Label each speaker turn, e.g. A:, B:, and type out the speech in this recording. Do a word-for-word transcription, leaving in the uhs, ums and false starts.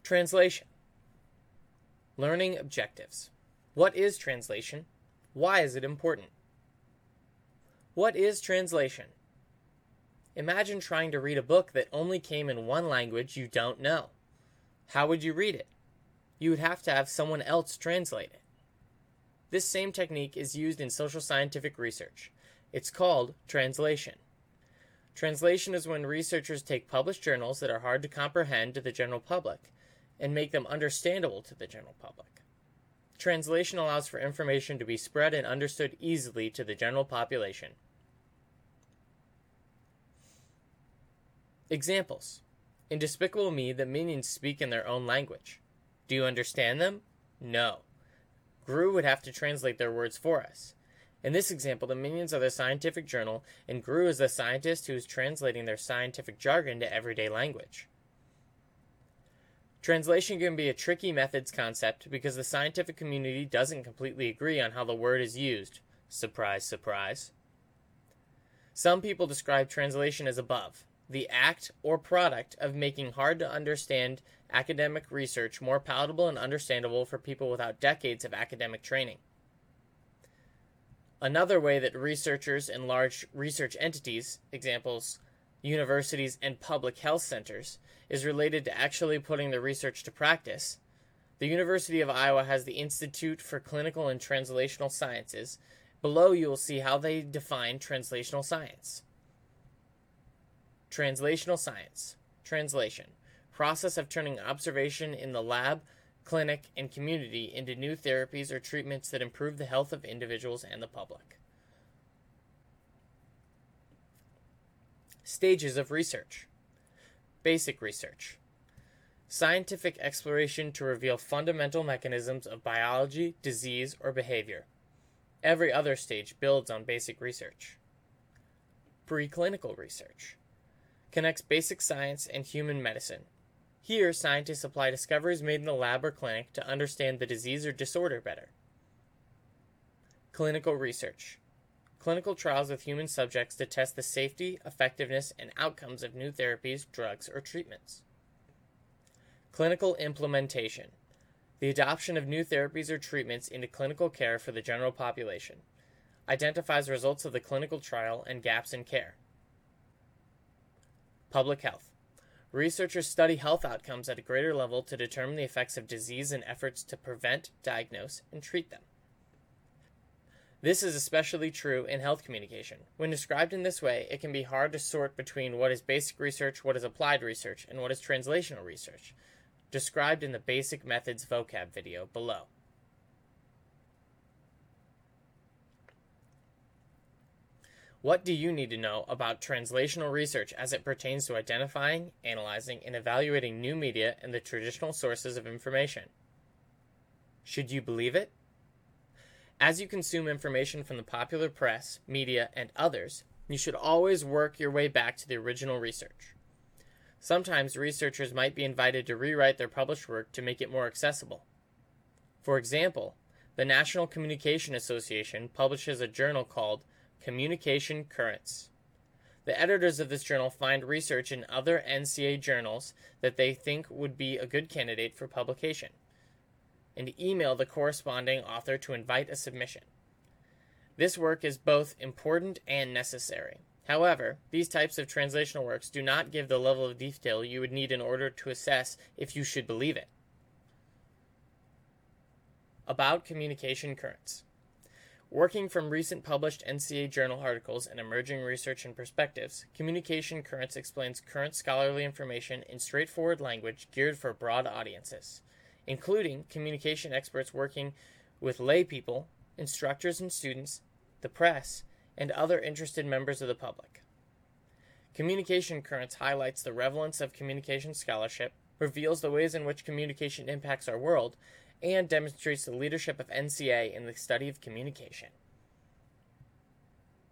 A: Translation. Learning objectives. What is translation? Why is it important? What is translation? Imagine trying to read a book that only came in one language you don't know. How would you read it? You would have to have someone else translate it. This same technique is used in social scientific research. It's called translation. Translation is when researchers take published journals that are hard to comprehend to the general public and make them understandable to the general public. Translation allows for information to be spread and understood easily to the general population. Examples. In Despicable Me, the minions speak in their own language. Do you understand them? No. Gru would have to translate their words for us. In this example, the minions are the scientific journal, and Gru is the scientist who is translating their scientific jargon to everyday language. Translation can be a tricky methods concept because the scientific community doesn't completely agree on how the word is used. Surprise, surprise. Some people describe translation as above, the act or product of making hard-to-understand academic research more palatable and understandable for people without decades of academic training. Another way that researchers and large research entities, examples, universities and public health centers, is related to actually putting the research to practice. The University of Iowa has the Institute for Clinical and Translational Sciences. Below you will see how they define translational science. Translational science. Translation. Process of turning observation in the lab, clinic, and community into new therapies or treatments that improve the health of individuals and the public. Stages of research. Basic research. Scientific exploration to reveal fundamental mechanisms of biology, disease, or behavior. Every other stage builds on basic research. Preclinical research. Connects basic science and human medicine. Here, scientists apply discoveries made in the lab or clinic to understand the disease or disorder better. Clinical research. Clinical trials with human subjects to test the safety, effectiveness, and outcomes of new therapies, drugs, or treatments. Clinical implementation. The adoption of new therapies or treatments into clinical care for the general population. Identifies results of the clinical trial and gaps in care. Public health. Researchers study health outcomes at a greater level to determine the effects of disease and efforts to prevent, diagnose, and treat them. This is especially true in health communication. When described in this way, it can be hard to sort between what is basic research, what is applied research, and what is translational research, described in the Basic Methods vocab video below. What do you need to know about translational research as it pertains to identifying, analyzing, and evaluating new media and the traditional sources of information? Should you believe it? As you consume information from the popular press, media, and others, you should always work your way back to the original research. Sometimes researchers might be invited to rewrite their published work to make it more accessible. For example, the National Communication Association publishes a journal called Communication Currents. The editors of this journal find research in other N C A journals that they think would be a good candidate for publication, and email the corresponding author to invite a submission. This work is both important and necessary. However, these types of translational works do not give the level of detail you would need in order to assess if you should believe it. About communication currents. Working from recent published N C A journal articles and emerging research and perspectives, Communication Currents explains current scholarly information in straightforward language geared for broad audiences, including communication experts working with lay people, instructors and students, the press, and other interested members of the public. Communication Currents highlights the relevance of communication scholarship, reveals the ways in which communication impacts our world, and demonstrates the leadership of N C A in the study of communication.